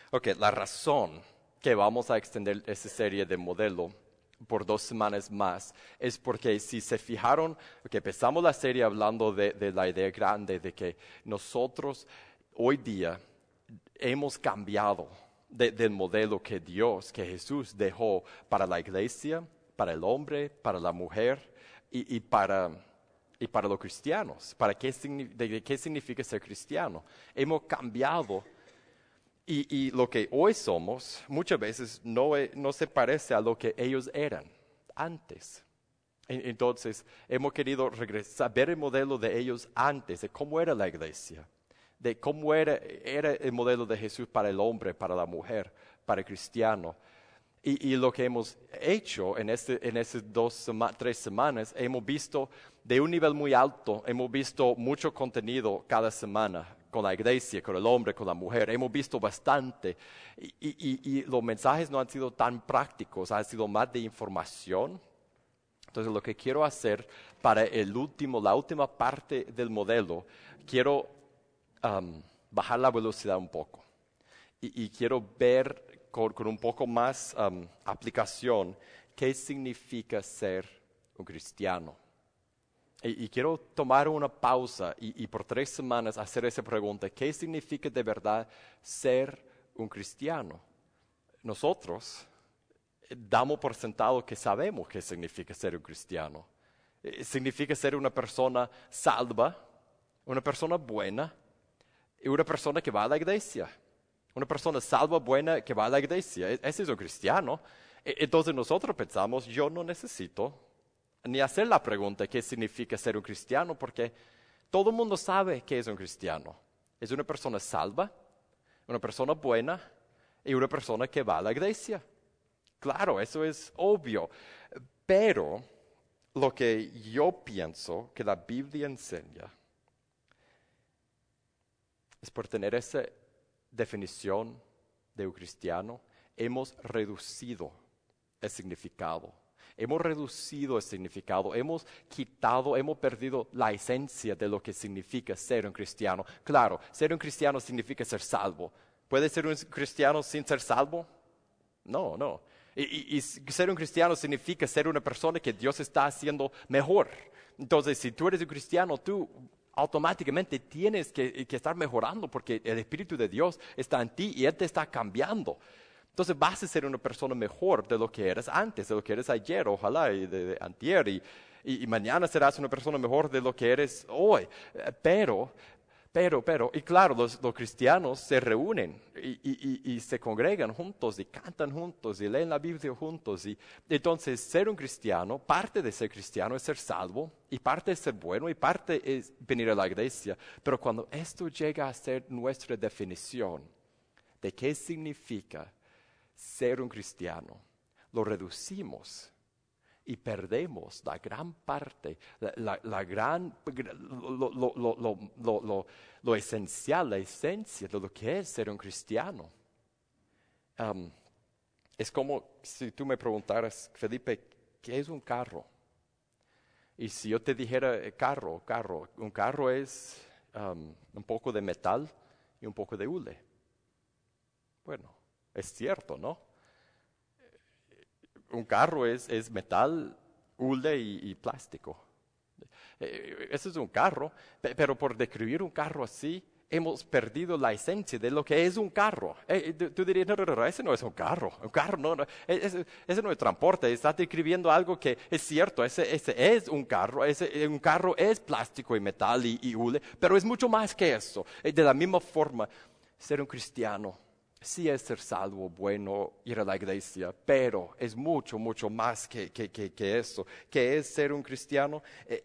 Ok, la razón que vamos a extender esta serie de modelo por 2 semanas más es porque si se fijaron, que empezamos la serie hablando de la idea grande de que nosotros hoy día hemos cambiado del modelo que Dios, que Jesús dejó para la iglesia, para el hombre, para la mujer y para los cristianos, de qué significa ser cristiano. Hemos cambiado y lo que hoy somos muchas veces no se parece a lo que ellos eran antes. Entonces, hemos querido regresar, ver el modelo de ellos antes, de cómo era la iglesia, de cómo era el modelo de Jesús para el hombre, para la mujer, para el cristiano. Y lo que hemos hecho en esas 3 semanas, hemos visto de un nivel muy alto, hemos visto mucho contenido cada semana con la iglesia, con el hombre, con la mujer. Hemos visto bastante y los mensajes no han sido tan prácticos, han sido más de información. Entonces, lo que quiero hacer para la última parte del modelo, quiero bajar la velocidad un poco y quiero ver con un poco más aplicación qué significa ser un cristiano. Y quiero tomar una pausa y por 3 semanas hacer esa pregunta: ¿qué significa de verdad ser un cristiano? Nosotros damos por sentado que sabemos qué significa ser un cristiano. Significa ser una persona salva, una persona buena y una persona que va a la iglesia. Una persona salva, buena, que va a la iglesia. Ese es un cristiano. Entonces nosotros pensamos, yo no necesito ni hacer la pregunta qué significa ser un cristiano, porque todo el mundo sabe qué es un cristiano. Es una persona salva, una persona buena y una persona que va a la iglesia. Claro, eso es obvio. Pero lo que yo pienso que la Biblia enseña es, por tener esa definición de un cristiano, hemos reducido el significado. Hemos reducido el significado, hemos perdido la esencia de lo que significa ser un cristiano. Claro, ser un cristiano significa ser salvo. ¿Puede ser un cristiano sin ser salvo? No, no. Y ser un cristiano significa ser una persona que Dios está haciendo mejor. Entonces, si tú eres un cristiano, tú automáticamente tienes que estar mejorando, porque el Espíritu de Dios está en ti y Él te está cambiando. Entonces vas a ser una persona mejor de lo que eras antes, de lo que eres ayer, ojalá, y de antier, y mañana serás una persona mejor de lo que eres hoy. Pero, y claro, los cristianos se reúnen y se congregan juntos y cantan juntos y leen la Biblia juntos. Y entonces, ser un cristiano, parte de ser cristiano es ser salvo, y parte es ser bueno, y parte es venir a la iglesia. Pero cuando esto llega a ser nuestra definición de qué significa ser un cristiano, lo reducimos y perdemos la gran parte, lo esencial, la esencia de lo que es ser un cristiano. Es como si tú me preguntaras, Felipe, ¿qué es un carro? Y si yo te dijera un carro es un poco de metal y un poco de hule. Bueno, es cierto, ¿no? Un carro es metal, hule y plástico. Eso es un carro, pero por describir un carro así, hemos perdido la esencia de lo que es un carro. Tú dirías, no, ese no es un carro no, ese no es transporte, estás describiendo algo que es cierto, ese es un carro, un carro es plástico y metal y hule, pero es mucho más que eso. De la misma forma, ser un cristiano sí es ser salvo, bueno, ir a la iglesia, pero es mucho, mucho más que eso. ¿Qué es ser un cristiano?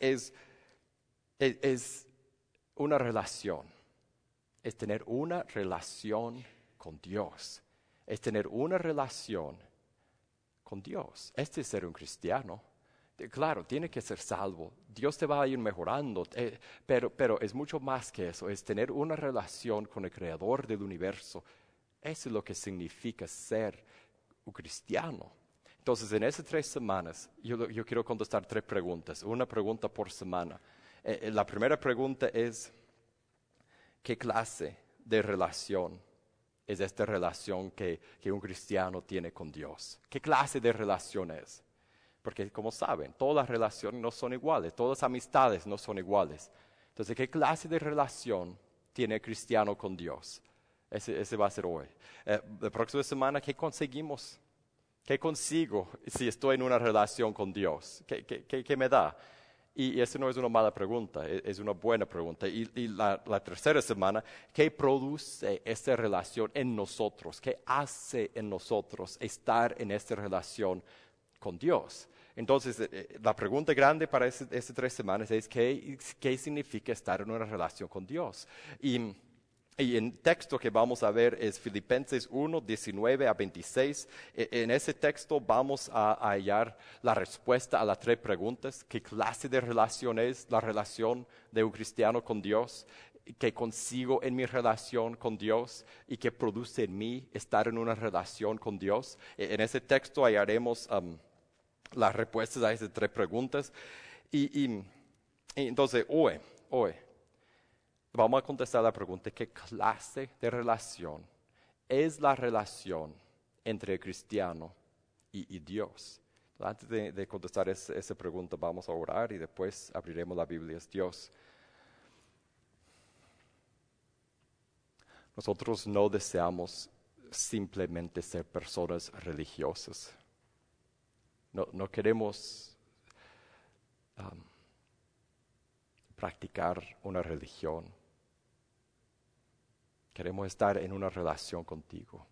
Es una relación, es tener una relación con Dios, es tener una relación con Dios. Este es ser un cristiano. Claro, tiene que ser salvo, Dios te va a ir mejorando, pero es mucho más que eso, es tener una relación con el Creador del universo. Eso es lo que significa ser un cristiano. Entonces, en esas 3 semanas, yo quiero contestar 3 preguntas, una pregunta por semana. La primera pregunta es, ¿qué clase de relación es esta relación que un cristiano tiene con Dios. ¿Qué clase de relación es? Porque como saben, todas las relaciones no son iguales, todas las amistades no son iguales. Entonces, ¿qué clase de relación tiene el cristiano con Dios? Ese va a ser hoy. La próxima semana, ¿qué conseguimos? ¿Qué consigo si estoy en una relación con Dios? ¿Qué me da? Y eso no es una mala pregunta, es una buena pregunta. Y la tercera semana, ¿qué produce esta relación en nosotros? ¿Qué hace en nosotros estar en esta relación con Dios? Entonces, la pregunta grande para estas 3 semanas es ¿qué significa estar en una relación con Dios? Y el texto que vamos a ver es Filipenses 1, 19 a 26. En ese texto vamos a hallar la respuesta a las 3 preguntas. ¿Qué clase de relación es la relación de un cristiano con Dios? ¿Qué consigo en mi relación con Dios? ¿Y qué produce en mí estar en una relación con Dios? En ese texto hallaremos las respuestas a esas 3 preguntas. Y entonces, hoy vamos a contestar la pregunta, ¿qué clase de relación es la relación entre el cristiano y Dios? Antes de contestar esa pregunta, vamos a orar y después abriremos la Biblia. Dios, nosotros no deseamos simplemente ser personas religiosas. No queremos practicar una religión. Queremos estar en una relación contigo.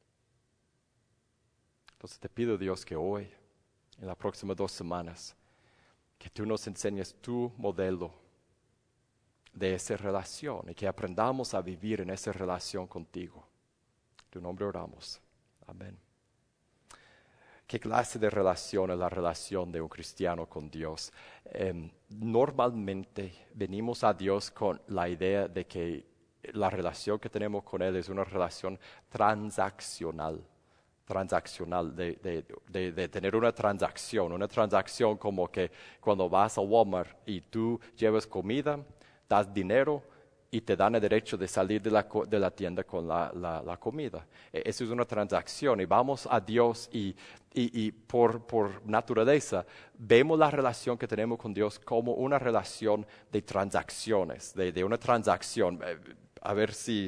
Entonces te pido, Dios, que hoy, en las próximas 2 semanas, que tú nos enseñes tu modelo de esa relación y que aprendamos a vivir en esa relación contigo. En tu nombre oramos. Amén. ¿Qué clase de relación es la relación de un cristiano con Dios? Normalmente venimos a Dios con la idea de que la relación que tenemos con Él es una relación transaccional, de tener una transacción como que cuando vas a Walmart y tú llevas comida, das dinero y te dan el derecho de salir de la tienda con la comida. Eso es una transacción y vamos a Dios y por naturaleza vemos la relación que tenemos con Dios como una relación de transacciones, de una transacción. A ver si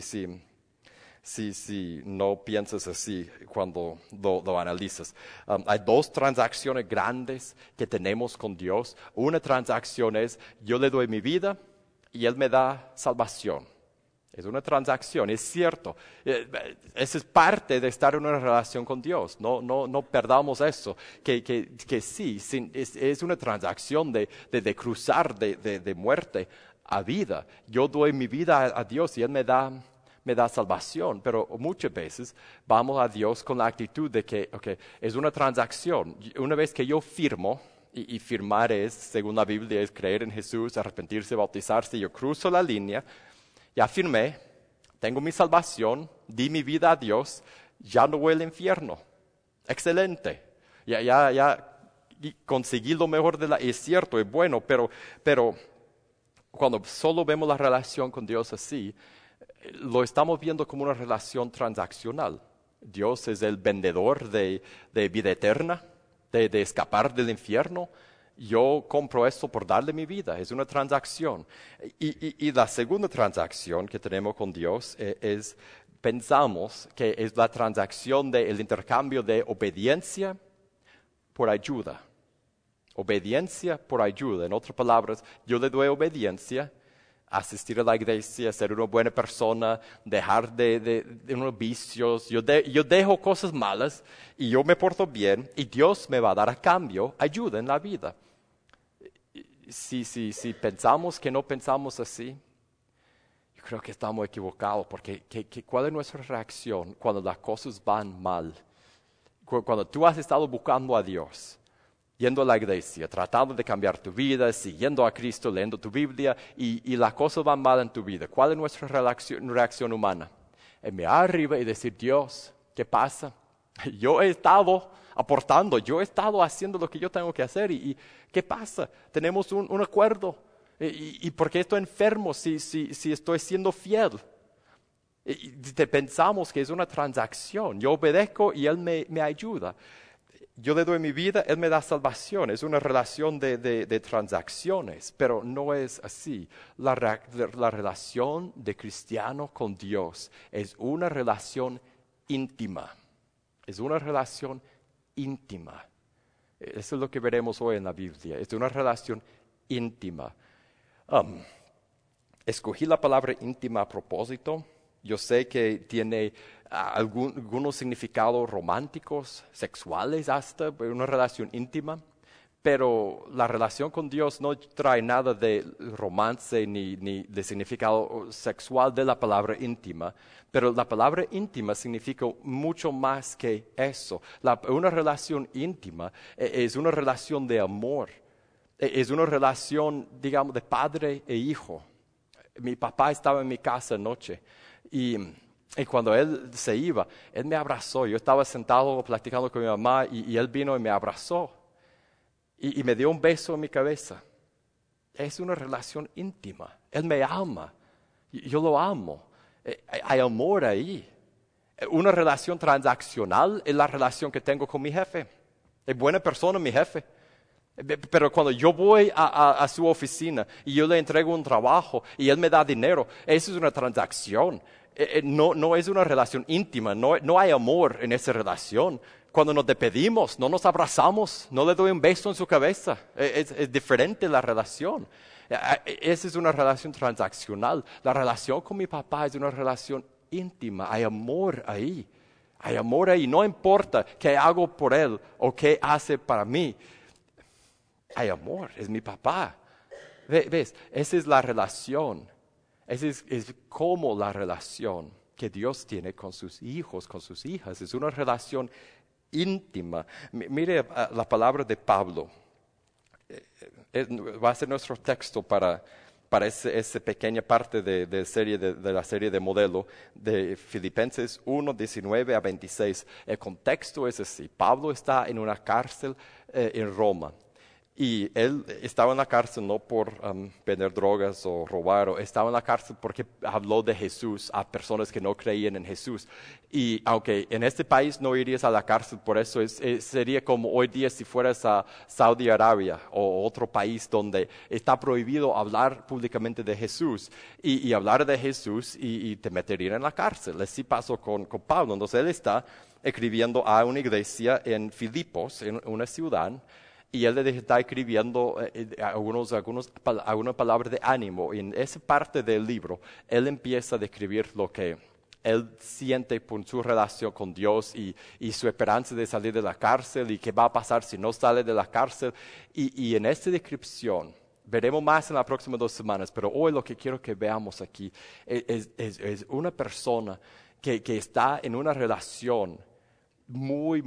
no piensas así cuando lo analizas. Hay 2 transacciones grandes que tenemos con Dios. Una transacción es yo le doy mi vida y Él me da salvación. Es una transacción, es cierto. Esa es parte de estar en una relación con Dios. No perdamos eso. Que sí, es una transacción de cruzar de muerte a vida. Yo doy mi vida a Dios y Él me da salvación, pero muchas veces vamos a Dios con la actitud de que es una transacción. Una vez que yo firmo, y firmar es, según la Biblia, es creer en Jesús, arrepentirse, bautizarse, yo cruzo la línea, ya firmé, tengo mi salvación, di mi vida a Dios, ya no voy al infierno. Excelente, ya conseguí lo mejor es cierto, es bueno, pero cuando solo vemos la relación con Dios así, lo estamos viendo como una relación transaccional. Dios es el vendedor de vida eterna, de escapar del infierno. Yo compro esto por darle mi vida, es una transacción. Y la segunda transacción que tenemos con Dios pensamos que es la transacción del intercambio de obediencia por ayuda. Obediencia por ayuda. En otras palabras, yo le doy obediencia, asistir a la iglesia, ser una buena persona, dejar de unos vicios. Yo dejo cosas malas y yo me porto bien y Dios me va a dar a cambio ayuda en la vida. Si pensamos que no pensamos así, yo creo que estamos equivocados porque ¿cuál es nuestra reacción cuando las cosas van mal? Cuando tú has estado buscando a Dios, yendo a la iglesia, tratando de cambiar tu vida, siguiendo a Cristo, leyendo tu Biblia, y las cosas van mal en tu vida. ¿Cuál es nuestra reacción humana? Mirar arriba y decir, Dios, ¿qué pasa? Yo he estado aportando, yo he estado haciendo lo que yo tengo que hacer, y ¿qué pasa? Tenemos un acuerdo, y ¿por qué estoy enfermo si estoy siendo fiel? Pensamos que es una transacción. Yo obedezco y Él me ayuda. Yo le doy mi vida, Él me da salvación. Es una relación de transacciones, pero no es así. La relación de cristiano con Dios es una relación íntima. Es una relación íntima. Eso es lo que veremos hoy en la Biblia. Es una relación íntima. Escogí la palabra íntima a propósito. Yo sé que tiene algunos significados románticos, sexuales hasta, una relación íntima, pero la relación con Dios no trae nada de romance ni de significado sexual de la palabra íntima, pero la palabra íntima significa mucho más que eso. Una relación íntima es una relación de amor, es una relación, digamos, de padre e hijo. Mi papá estaba en mi casa anoche y cuando él se iba, él me abrazó. Yo estaba sentado platicando con mi mamá y él vino y me abrazó y me dio un beso en mi cabeza. Es una relación íntima. Él me ama. Yo lo amo. Hay amor ahí. Una relación transaccional es la relación que tengo con mi jefe. Es buena persona mi jefe. Pero cuando yo voy a su oficina y yo le entrego un trabajo y él me da dinero, eso es una transacción. No es una relación íntima, no hay amor en esa relación. Cuando nos despedimos, no nos abrazamos, no le doy un beso en su cabeza. Es diferente la relación. Esa es una relación transaccional. La relación con mi papá es una relación íntima, hay amor ahí. Hay amor ahí, no importa qué hago por él o qué hace para mí. Hay amor, es mi papá. ¿Ves? Esa es la relación. Esa es como la relación que Dios tiene con sus hijos, con sus hijas. Es una relación íntima. Mire la palabra de Pablo. Va a ser nuestro texto para esa pequeña parte de la serie de modelo de Filipenses 1, 19 a 26. El contexto es así. Pablo está en una cárcel en Roma. Y él estaba en la cárcel no por vender drogas o robar, estaba en la cárcel porque habló de Jesús a personas que no creían en Jesús. Y aunque en este país no irías a la cárcel por eso, sería como hoy día si fueras a Saudi Arabia o otro país donde está prohibido hablar públicamente de Jesús y hablar de Jesús y te meterían en la cárcel. Así pasó con Pablo. Entonces él está escribiendo a una iglesia en Filipos, en una ciudad, y él le está escribiendo algunas palabras de ánimo. Y en esa parte del libro, él empieza a describir lo que él siente por su relación con Dios y su esperanza de salir de la cárcel y qué va a pasar si no sale de la cárcel. Y en esta descripción, veremos más en las próximas 2 semanas, pero hoy lo que quiero que veamos aquí es una persona que está en una relación muy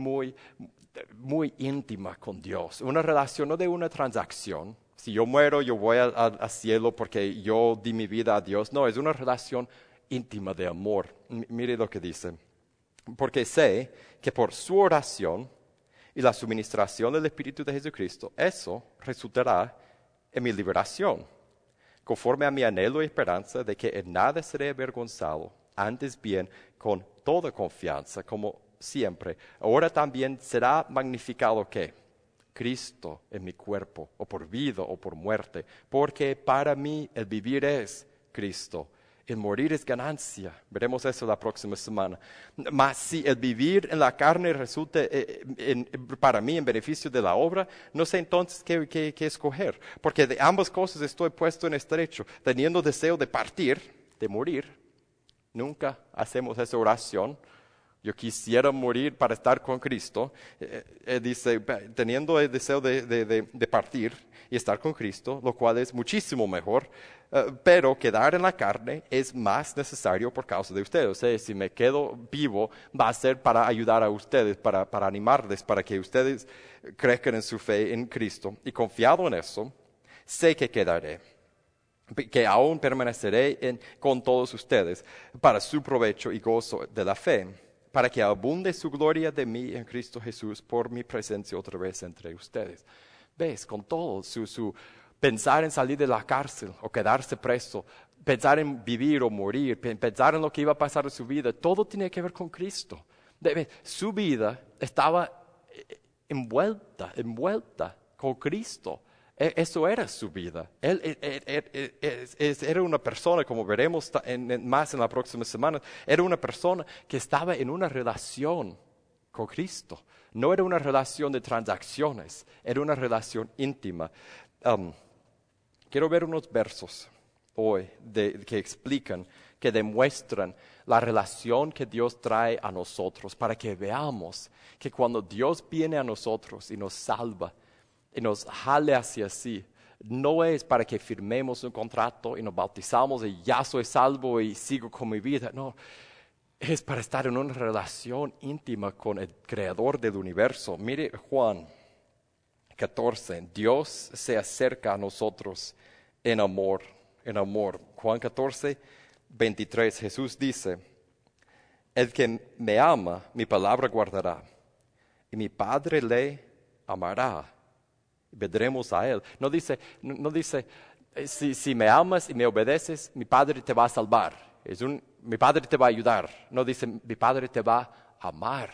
íntima con Dios. Una relación, no de una transacción. Si yo muero, yo voy al cielo porque yo di mi vida a Dios. No, es una relación íntima de amor. Mire lo que dice. Porque sé que por su oración y la suministración del Espíritu de Jesucristo, eso resultará en mi liberación, conforme a mi anhelo y esperanza de que en nada seré avergonzado, antes bien con toda confianza, como siempre. Ahora también será magnificado que Cristo en mi cuerpo, o por vida o por muerte, porque para mí el vivir es Cristo, el morir es ganancia. Veremos eso la próxima semana. Mas si el vivir en la carne resulte para mí en beneficio de la obra, no sé entonces qué escoger, porque de ambas cosas estoy puesto en estrecho, teniendo deseo de partir, de morir. Nunca hacemos esa oración. Yo quisiera morir para estar con Cristo. Dice, teniendo el deseo de partir y estar con Cristo, lo cual es muchísimo mejor, pero quedar en la carne es más necesario por causa de ustedes. O sea, si me quedo vivo, va a ser para ayudar a ustedes, para animarles, para que ustedes crezcan en su fe en Cristo. Y confiado en eso, sé que quedaré, que aún permaneceré con todos ustedes para su provecho y gozo de la fe, para que abunde su gloria de mí en Cristo Jesús por mi presencia otra vez entre ustedes. ¿Ves? Con todo su pensar en salir de la cárcel o quedarse preso, pensar en vivir o morir, pensar en lo que iba a pasar en su vida, todo tenía que ver con Cristo. Su vida estaba envuelta con Cristo. Eso era su vida. Era una persona, como veremos más en la próxima semana, era una persona que estaba en una relación con Cristo. No era una relación de transacciones, era una relación íntima. Quiero ver unos versos hoy que explican, que demuestran la relación que Dios trae a nosotros, para que veamos que cuando Dios viene a nosotros y nos salva, y nos jale hacia sí, no es para que firmemos un contrato y nos bautizamos y ya soy salvo y sigo con mi vida. No, es para estar en una relación íntima con el Creador del universo. Mire Juan 14, Dios se acerca a nosotros en amor. Juan 14, 23, Jesús dice, el que me ama, mi palabra guardará, y mi Padre le amará. Vendremos a Él. No dice si me amas y me obedeces, mi Padre te va a salvar. Mi Padre te va a ayudar. No dice, mi Padre te va a amar.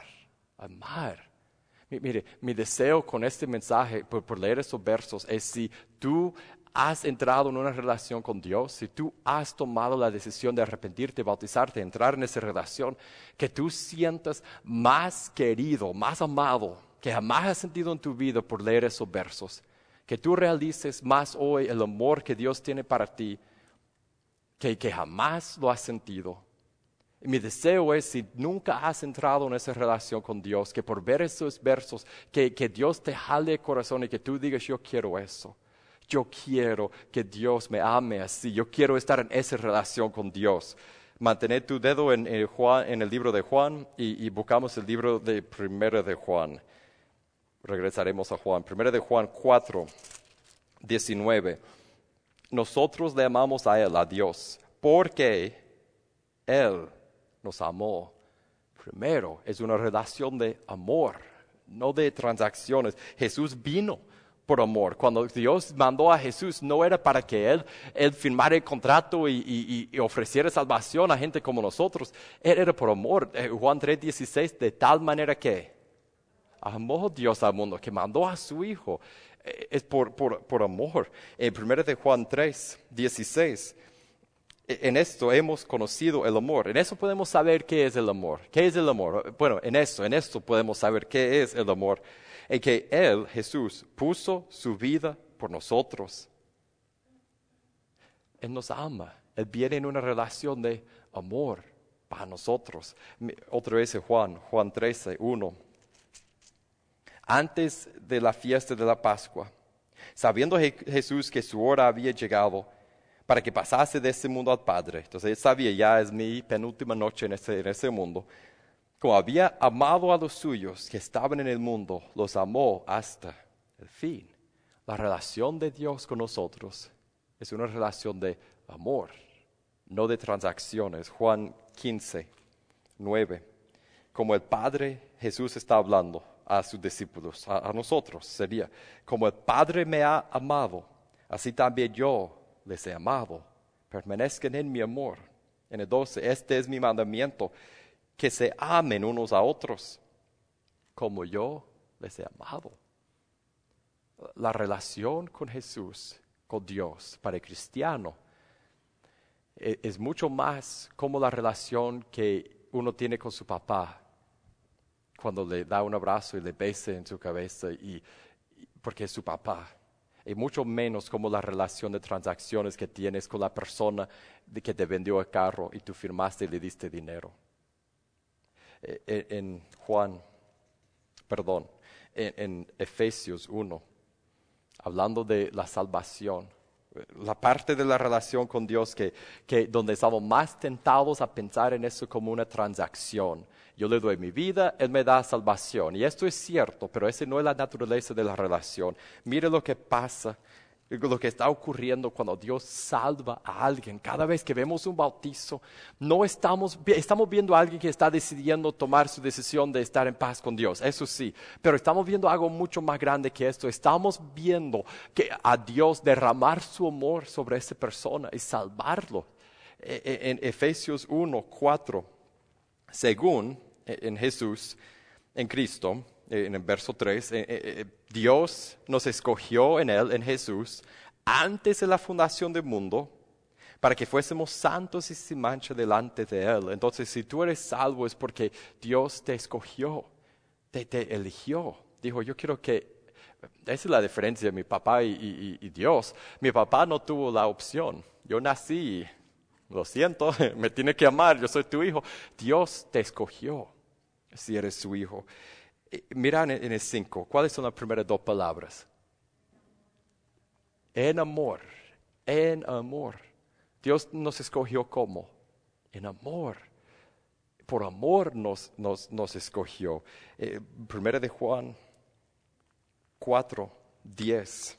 Mire, mi deseo con este mensaje, por leer esos versos, es si tú has entrado en una relación con Dios, si tú has tomado la decisión de arrepentirte, bautizarte, entrar en esa relación, que tú sientas más querido, más amado, que jamás has sentido en tu vida por leer esos versos, que tú realices más hoy el amor que Dios tiene para ti, que jamás lo has sentido. Y mi deseo es, si nunca has entrado en esa relación con Dios, que por ver esos versos, que Dios te jale el corazón y que tú digas, yo quiero eso. Yo quiero que Dios me ame así. Yo quiero estar en esa relación con Dios. Mantener tu dedo en el libro de Juan y buscamos el libro de Primera de Juan. Regresaremos a Juan. Primera de Juan 4, 19. Nosotros le amamos a Él, a Dios, porque Él nos amó primero. Es una relación de amor, no de transacciones. Jesús vino por amor. Cuando Dios mandó a Jesús, no era para que Él firmara el contrato y ofreciera salvación a gente como nosotros. Él era por amor. Juan 3:16, de tal manera que amó Dios al mundo, que mandó a su Hijo. Es por amor. En 1 de Juan 3:16, en esto hemos conocido el amor. En eso podemos saber qué es el amor. ¿Qué es el amor? Bueno, en esto podemos saber qué es el amor. En que Él, Jesús, puso su vida por nosotros. Él nos ama. Él viene en una relación de amor para nosotros. Otra vez Juan 13:1. Antes de la fiesta de la Pascua, sabiendo Jesús que su hora había llegado para que pasase de este mundo al Padre, entonces él sabía, ya es mi penúltima noche en ese mundo, como había amado a los suyos que estaban en el mundo, los amó hasta el fin. La relación de Dios con nosotros es una relación de amor, no de transacciones. Juan 15:9. Como el Padre, Jesús está hablando a sus discípulos, a nosotros sería, como el Padre me ha amado, así también yo les he amado. Permanezcan en mi amor. En el 12, este es mi mandamiento, que se amen unos a otros, como yo les he amado. La relación con Jesús, con Dios, para el cristiano, es mucho más como la relación que uno tiene con su papá, cuando le da un abrazo y le besa en su cabeza, porque es su papá. Y mucho menos como la relación de transacciones que tienes con la persona que te vendió el carro y tú firmaste y le diste dinero. En Efesios 1, hablando de la salvación, la parte de la relación con Dios que donde estamos más tentados a pensar en eso como una transacción. Yo le doy mi vida, Él me da salvación. Y esto es cierto, pero esa no es la naturaleza de la relación. Mire lo que pasa, lo que está ocurriendo cuando Dios salva a alguien. Cada vez que vemos un bautizo, no estamos viendo a alguien que está decidiendo tomar su decisión de estar en paz con Dios, eso sí, pero estamos viendo algo mucho más grande que esto. Estamos viendo que a Dios derramar su amor sobre esa persona y salvarlo. En Efesios 1:4, según en Jesús, en Cristo, en el verso 3, Dios nos escogió en Él, en Jesús, antes de la fundación del mundo, para que fuésemos santos y sin mancha delante de Él. Entonces, si tú eres salvo es porque Dios te escogió, te eligió. Dijo, yo quiero que... Esa es la diferencia de mi papá y Dios. Mi papá no tuvo la opción. Yo nací, lo siento, me tiene que amar, yo soy tu hijo. Dios te escogió si eres su hijo. Mira en el 5, ¿cuáles son las primeras dos palabras? En amor, en amor. Dios nos escogió ¿cómo? En amor. Por amor nos escogió. Primera de Juan 4:10.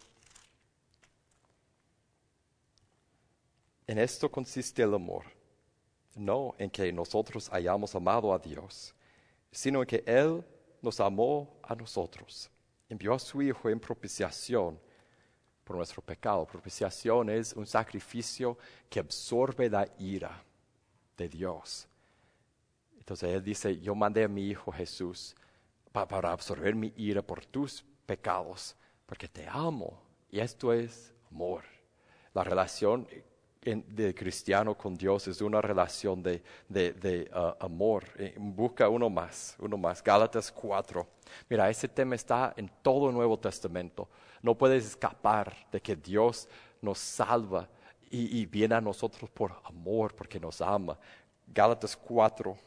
En esto consiste el amor, no en que nosotros hayamos amado a Dios, sino en que Él nos amó a nosotros. Envió a su Hijo en propiciación por nuestro pecado. Propiciación es un sacrificio que absorbe la ira de Dios. Entonces Él dice, yo mandé a mi Hijo Jesús para absorber mi ira por tus pecados, porque te amo. Y esto es amor. La relación de cristiano con Dios es una relación de amor. Busca uno más, Gálatas 4. Mira, ese tema está en todo el Nuevo Testamento. No puedes escapar de que Dios nos salva y viene a nosotros por amor, porque nos ama. Gálatas 4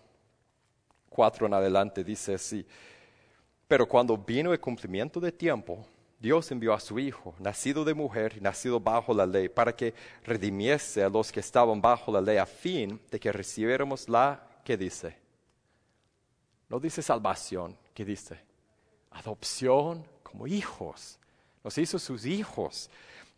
en adelante dice así: pero cuando vino el cumplimiento de tiempo, Dios envió a su Hijo, nacido de mujer y nacido bajo la ley, para que redimiese a los que estaban bajo la ley, a fin de que recibiéramos la, ¿qué dice? No dice salvación, ¿qué dice? Adopción como hijos. Nos hizo sus hijos.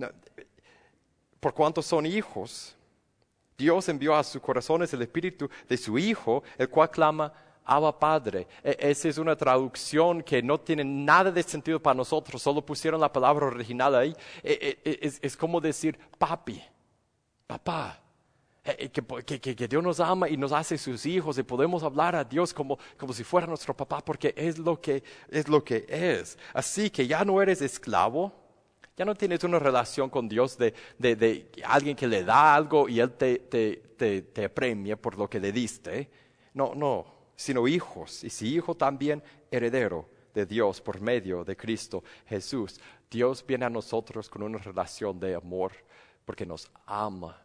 Por cuanto son hijos, Dios envió a sus corazones el espíritu de su Hijo, el cual clama, Abba Padre. Esa es una traducción que no tiene nada de sentido para nosotros, solo pusieron la palabra original ahí. Es como decir papi, papá. Que Dios nos ama y nos hace sus hijos y podemos hablar a Dios como si fuera nuestro papá, porque es lo que es. Así que ya no eres esclavo, ya no tienes una relación con Dios de alguien que le da algo y Él te premia por lo que le diste. No, sino hijos, y si hijo también heredero de Dios por medio de Cristo Jesús. Dios viene a nosotros con una relación de amor porque nos ama.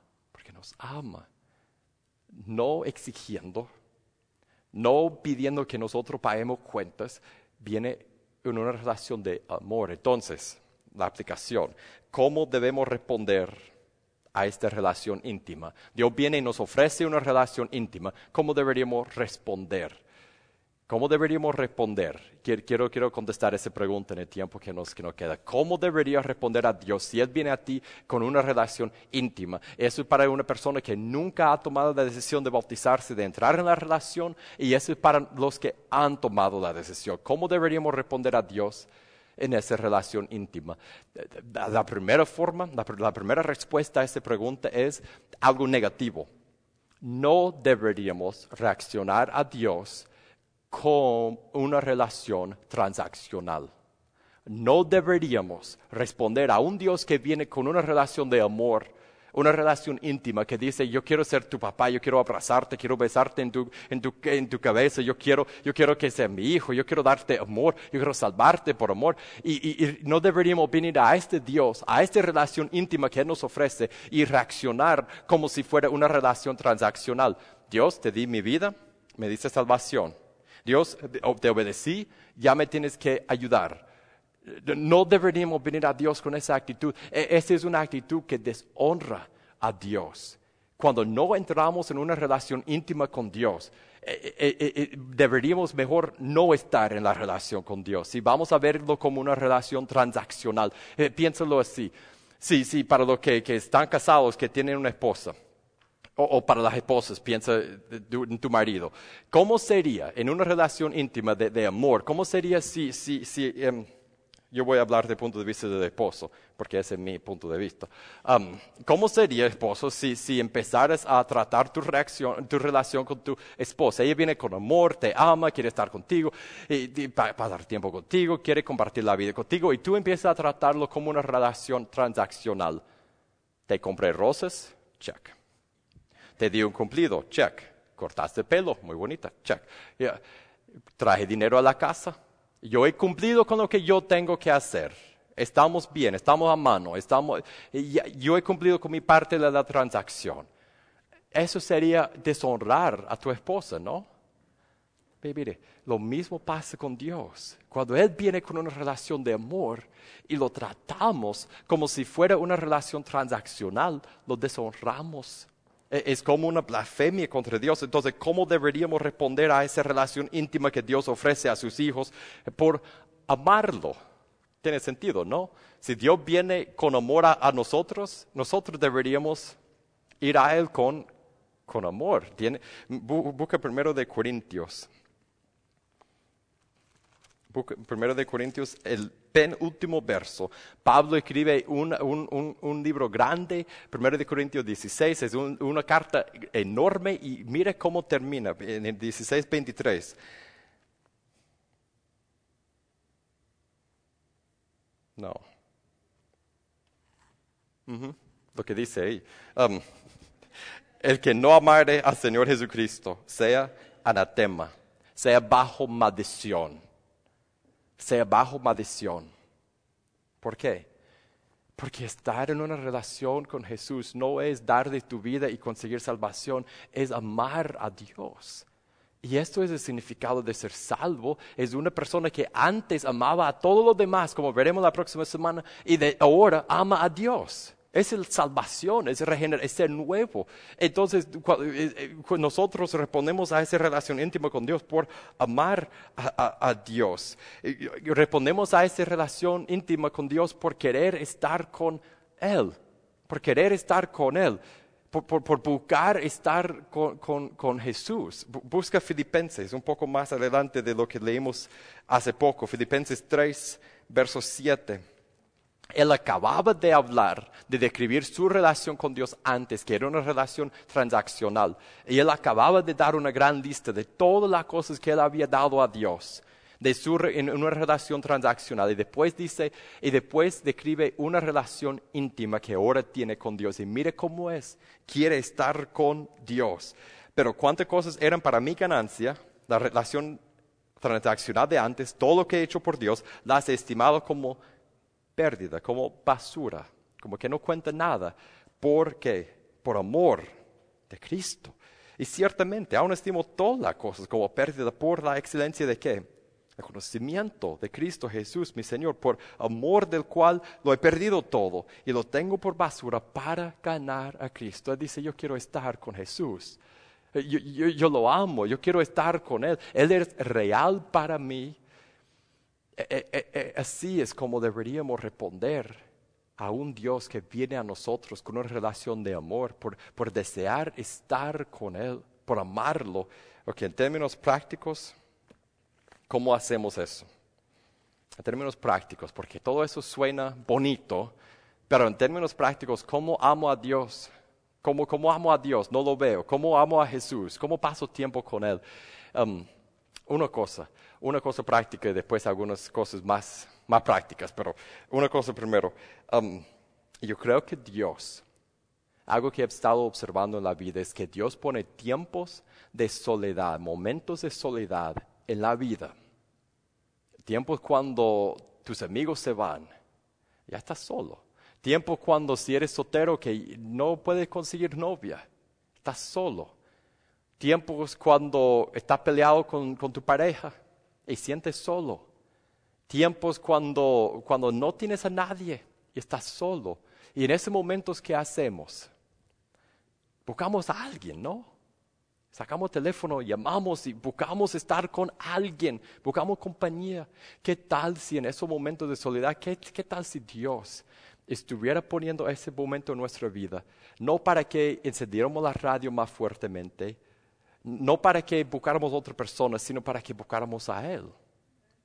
No exigiendo, no pidiendo que nosotros paguemos cuentas, viene en una relación de amor. Entonces, la aplicación, ¿cómo debemos responder a esta relación íntima? Dios viene y nos ofrece una relación íntima. ¿Cómo deberíamos responder? ¿Cómo deberíamos responder? Quiero contestar esa pregunta en el tiempo que nos queda. ¿Cómo deberías responder a Dios si Él viene a ti con una relación íntima? Eso es para una persona que nunca ha tomado la decisión de bautizarse, de entrar en la relación, y eso es para los que han tomado la decisión. ¿Cómo deberíamos responder a Dios en esa relación íntima? La primera respuesta a esa pregunta es algo negativo. No deberíamos reaccionar a Dios con una relación transaccional. No deberíamos responder a un Dios que viene con una relación de amor, una relación íntima que dice, yo quiero ser tu papá, yo quiero abrazarte, quiero besarte en tu cabeza, yo quiero que seas mi hijo, yo quiero darte amor, yo quiero salvarte por amor. Y no deberíamos venir a este Dios, a esta relación íntima que Él nos ofrece y reaccionar como si fuera una relación transaccional. Dios, te di mi vida, me diste salvación. Dios, te obedecí, ya me tienes que ayudar. No deberíamos venir a Dios con esa actitud. Esa es una actitud que deshonra a Dios. Cuando no entramos en una relación íntima con Dios, deberíamos mejor no estar en la relación con Dios. Si vamos a verlo como una relación transaccional, piénsalo así. Sí, para los que están casados, que tienen una esposa. O para las esposas, piensa en tu marido. ¿Cómo sería en una relación íntima de amor? ¿Cómo sería si Yo voy a hablar desde el punto de vista del esposo, porque ese es mi punto de vista. ¿Cómo sería, esposo, si empezaras a tratar tu relación con tu esposa? Ella viene con amor, te ama, quiere estar contigo, y pasar tiempo contigo, quiere compartir la vida contigo, y tú empiezas a tratarlo como una relación transaccional. Te compré rosas, check. Te di un cumplido, check. Cortaste el pelo, muy bonita, check. Yeah. Traje dinero a la casa. Yo he cumplido con lo que yo tengo que hacer. Estamos bien, estamos a mano, yo he cumplido con mi parte de la transacción. Eso sería deshonrar a tu esposa, ¿no? Mire, lo mismo pasa con Dios. Cuando Él viene con una relación de amor y lo tratamos como si fuera una relación transaccional, lo deshonramos. Es como una blasfemia contra Dios. Entonces, ¿cómo deberíamos responder a esa relación íntima que Dios ofrece a sus hijos por amarlo? Tiene sentido, ¿no? Si Dios viene con amor a nosotros, nosotros deberíamos ir a Él con amor. Busca primero de Corintios. Primero de Corintios, el penúltimo verso. Pablo escribe un libro grande, Primero de Corintios 16, es una carta enorme y mire cómo termina en el 16:23. No. Lo que dice ahí. El que no amare al Señor Jesucristo sea anatema, sea bajo maldición. Sea bajo maldición. ¿Por qué? Porque estar en una relación con Jesús no es dar de tu vida y conseguir salvación, es amar a Dios. Y esto es el significado de ser salvo. Es una persona que antes amaba a todos los demás, como veremos la próxima semana, y de ahora ama a Dios. Es la salvación, es ser nuevo. Entonces, nosotros respondemos a esa relación íntima con Dios por amar a Dios. Respondemos a esa relación íntima con Dios por querer estar con Él. Por querer estar con Él. Por buscar estar con Jesús. Busca Filipenses, un poco más adelante de lo que leímos hace poco. Filipenses 3, verso 7. Él acababa de hablar, de describir su relación con Dios antes, que era una relación transaccional. Y él acababa de dar una gran lista de todas las cosas que él había dado a Dios en una relación transaccional. Y después describe una relación íntima que ahora tiene con Dios. Y mire cómo es, quiere estar con Dios. Pero cuántas cosas eran para mi ganancia, la relación transaccional de antes, todo lo que he hecho por Dios, las he estimado como pérdida, como basura, como que no cuenta nada. ¿Por qué? Por amor de Cristo. Y ciertamente, aún estimo todas las cosas como pérdida por la excelencia de ¿qué? El conocimiento de Cristo Jesús, mi Señor, por amor del cual lo he perdido todo y lo tengo por basura para ganar a Cristo. Él dice, yo quiero estar con Jesús. Yo lo amo, yo quiero estar con Él. Él es real para mí. Así es como deberíamos responder a un Dios que viene a nosotros con una relación de amor, por desear estar con Él, por amarlo. Ok, en términos prácticos, ¿cómo hacemos eso? En términos prácticos, porque todo eso suena bonito, pero en términos prácticos, ¿cómo amo a Dios? ¿Cómo amo a Dios? No lo veo. ¿Cómo amo a Jesús? ¿Cómo paso tiempo con Él? Una cosa práctica y después algunas cosas más prácticas, pero una cosa primero. Yo creo que Dios, algo que he estado observando en la vida es que Dios pone tiempos de soledad, momentos de soledad en la vida. Tiempos cuando tus amigos se van, ya estás solo. Tiempos cuando si eres soltero que no puedes conseguir novia, estás solo. Tiempos cuando estás peleado con tu pareja y sientes solo. Tiempos cuando no tienes a nadie y estás solo. Y en esos momentos, ¿qué hacemos? Buscamos a alguien, ¿no? Sacamos el teléfono, llamamos y buscamos estar con alguien. Buscamos compañía. ¿Qué tal si en esos momentos de soledad, qué tal si Dios estuviera poniendo ese momento en nuestra vida? No para que encendiéramos la radio más fuertemente, no para que buscáramos a otra persona, sino para que buscáramos a Él.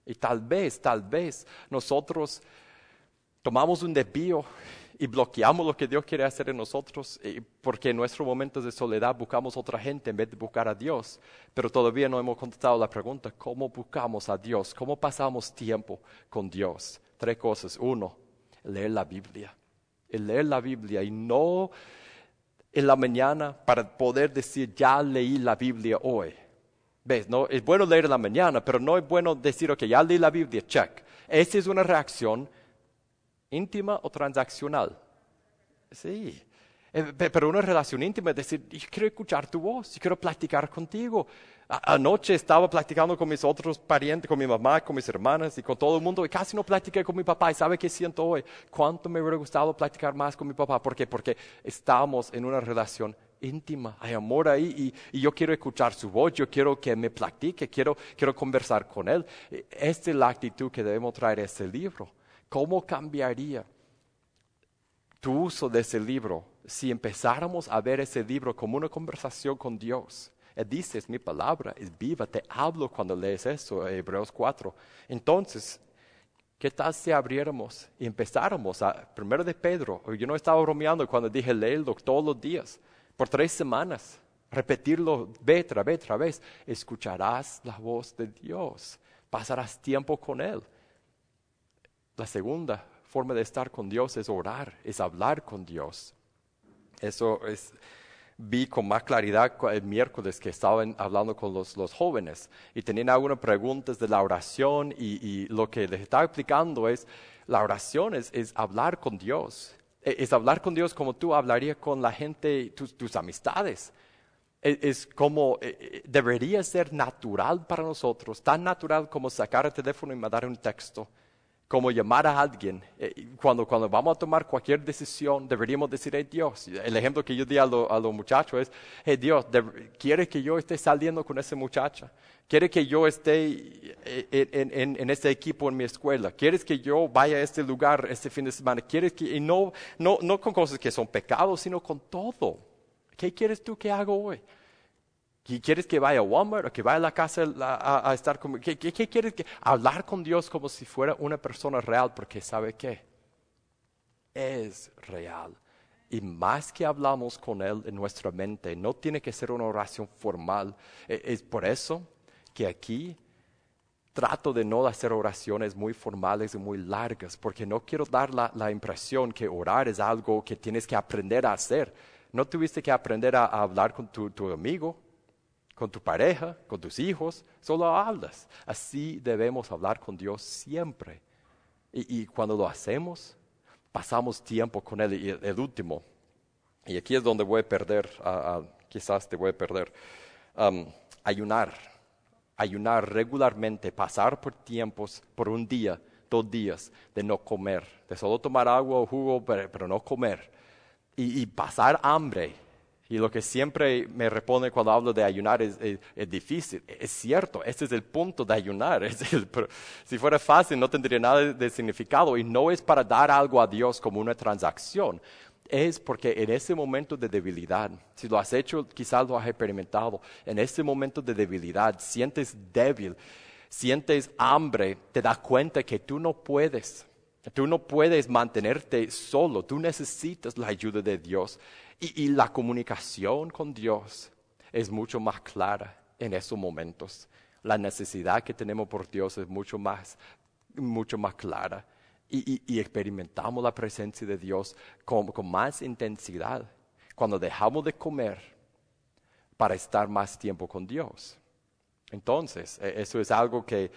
Y tal vez nosotros tomamos un desvío y bloqueamos lo que Dios quiere hacer en nosotros, porque en nuestros momentos de soledad buscamos otra gente en vez de buscar a Dios. Pero todavía no hemos contestado la pregunta, ¿cómo buscamos a Dios? ¿Cómo pasamos tiempo con Dios? 3 cosas. 1, leer la Biblia. El leer la Biblia y no en la mañana para poder decir, ya leí la Biblia hoy. ¿Ves? No, es bueno leer en la mañana, pero no es bueno decir, ok, ya leí la Biblia, check. Esa es una reacción íntima o transaccional. Sí. Pero una relación íntima es decir, yo quiero escuchar tu voz, yo quiero platicar contigo. Anoche estaba platicando con mis otros parientes, con mi mamá, con mis hermanas y con todo el mundo, y casi no platiqué con mi papá. ¿Y sabe qué siento hoy? ¿Cuánto me hubiera gustado platicar más con mi papá? ¿Por qué? Porque estamos en una relación íntima, hay amor ahí y yo quiero escuchar su voz, yo quiero que me platique, quiero conversar con él. Esta es la actitud que debemos traer a este libro. ¿Cómo cambiaría tu uso de ese libro si empezáramos a ver ese libro como una conversación con Dios? Él dice, es mi palabra, es viva, te hablo cuando lees eso, Hebreos 4. Entonces, ¿qué tal si abriéramos y empezáramos primero de Pedro? Yo no estaba bromeando cuando dije leerlo todos los días, por 3 semanas, repetirlo vez tras vez. Escucharás la voz de Dios, pasarás tiempo con Él. La segunda forma de estar con Dios es orar, es hablar con Dios. Vi con más claridad el miércoles que estaban hablando con los jóvenes y tenían algunas preguntas de la oración y lo que les estaba explicando es, la oración es hablar con Dios. Es hablar con Dios como tú hablarías con la gente, tus amistades. Es como debería ser natural para nosotros, tan natural como sacar el teléfono y mandar un texto, como llamar a alguien. Cuando vamos a tomar cualquier decisión, deberíamos decir, hey Dios, el ejemplo que yo di a los muchachos es, hey Dios, ¿quiere que yo esté saliendo con esa muchacha? ¿Quiere que yo esté en este equipo en mi escuela? ¿Quieres que yo vaya a este lugar este fin de semana? ¿Quieres que, y no con cosas que son pecados, sino con todo? ¿Qué quieres tú que haga hoy? ¿Quieres que vaya a Walmart o que vaya a la casa a estar conmigo? ¿Qué quieres? Hablar con Dios como si fuera una persona real, porque ¿sabe qué? Es real. Y más que hablamos con Él en nuestra mente, no tiene que ser una oración formal. Es por eso que aquí trato de no hacer oraciones muy formales y muy largas, porque no quiero dar la impresión que orar es algo que tienes que aprender a hacer. No tuviste que aprender a hablar con tu amigo, con tu pareja, con tus hijos, solo hablas. Así debemos hablar con Dios siempre. Y cuando lo hacemos, pasamos tiempo con Él. Y el último, y aquí es donde voy a perder, quizás te voy a perder, ayunar regularmente, pasar por tiempos, por un día, 2 días, de no comer, de solo tomar agua o jugo, pero no comer, y pasar hambre. Y lo que siempre me responde cuando hablo de ayunar es difícil. Es cierto, ese es el punto de ayunar. Si fuera fácil no tendría nada de significado. Y no es para dar algo a Dios como una transacción. Es porque en ese momento de debilidad, si lo has hecho, quizás lo has experimentado, en ese momento de debilidad sientes débil, sientes hambre, te das cuenta que tú no puedes mantenerte solo, tú necesitas la ayuda de Dios. Y la comunicación con Dios es mucho más clara en esos momentos. La necesidad que tenemos por Dios es mucho más clara. Y experimentamos la presencia de Dios con más intensidad cuando dejamos de comer para estar más tiempo con Dios. Entonces, eso es algo que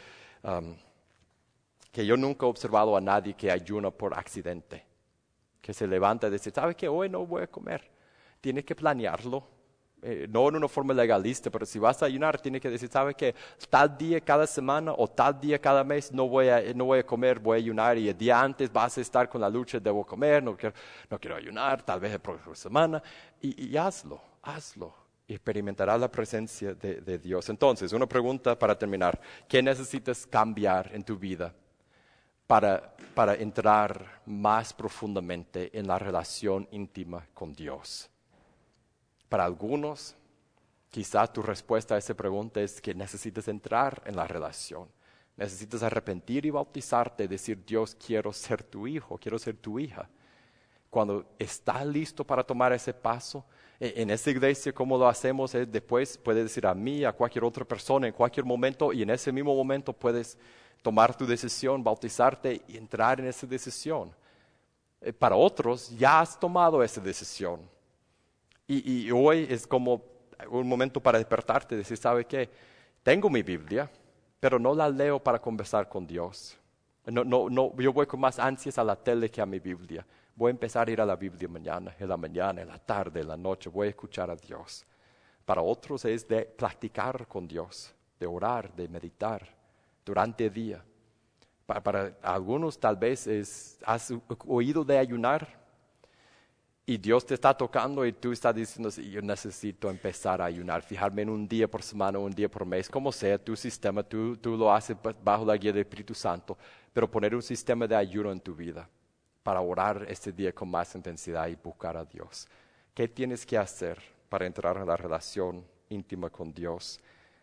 yo nunca he observado a nadie que ayuna por accidente, que se levanta y dice, ¿sabe qué? Hoy no voy a comer. Tienes que planearlo, no en una forma legalista, pero si vas a ayunar, tienes que decir, ¿sabe qué? Tal día cada semana o tal día cada mes no voy a comer, voy a ayunar, y el día antes vas a estar con la lucha, debo comer, no quiero ayunar, tal vez la próxima semana, y hazlo. Y experimentarás la presencia de Dios. Entonces, una pregunta para terminar, ¿qué necesitas cambiar en tu vida para entrar más profundamente en la relación íntima con Dios? Para algunos, quizás tu respuesta a esa pregunta es que necesitas entrar en la relación. Necesitas arrepentir y bautizarte, decir, Dios, quiero ser tu hijo, quiero ser tu hija. Cuando estás listo para tomar ese paso, en esa iglesia, como lo hacemos, es después puedes decir a mí, a cualquier otra persona, en cualquier momento, y en ese mismo momento puedes tomar tu decisión, bautizarte y entrar en esa decisión. Para otros, ya has tomado esa decisión. Y hoy es como un momento para despertarte, decir, ¿sabe qué? Tengo mi Biblia, pero no la leo para conversar con Dios. No, yo voy con más ansias a la tele que a mi Biblia. Voy a empezar a ir a la Biblia mañana, en la tarde, en la noche. Voy a escuchar a Dios. Para otros es de practicar con Dios, de orar, de meditar durante el día. Para algunos tal vez has oído de ayunar y Dios te está tocando y tú estás diciendo, sí, yo necesito empezar a ayunar, fijarme en un día por semana, un día por mes, como sea tu sistema, tú lo haces bajo la guía del Espíritu Santo, pero poner un sistema de ayuno en tu vida para orar este día con más intensidad y buscar a Dios. ¿Qué tienes que hacer para entrar en la relación íntima con Dios?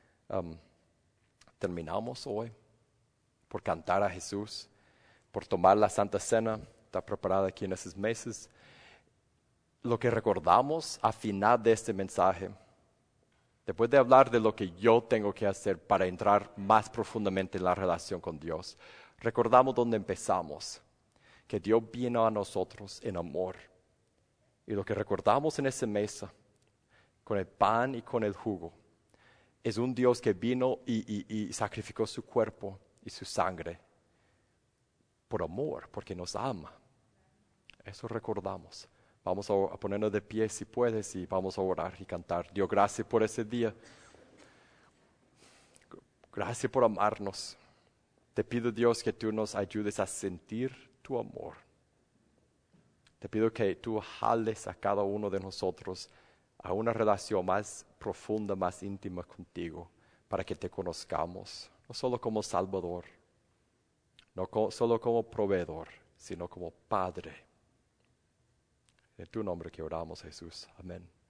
Terminamos hoy por cantar a Jesús, por tomar la Santa Cena, está preparada aquí en esos meses. Lo que recordamos al final de este mensaje, después de hablar de lo que yo tengo que hacer para entrar más profundamente en la relación con Dios, recordamos dónde empezamos, que Dios vino a nosotros en amor. Y lo que recordamos en esa mesa, con el pan y con el jugo, es un Dios que vino y sacrificó su cuerpo y su sangre por amor, porque nos ama. Eso recordamos. Vamos a ponernos de pie si puedes y vamos a orar y cantar. Dios, gracias por ese día. Gracias por amarnos. Te pido, Dios, que tú nos ayudes a sentir tu amor. Te pido que tú jales a cada uno de nosotros a una relación más profunda, más íntima contigo, para que te conozcamos, no solo como Salvador, no solo como proveedor, sino como Padre. En tu nombre que oramos, Jesús. Amén.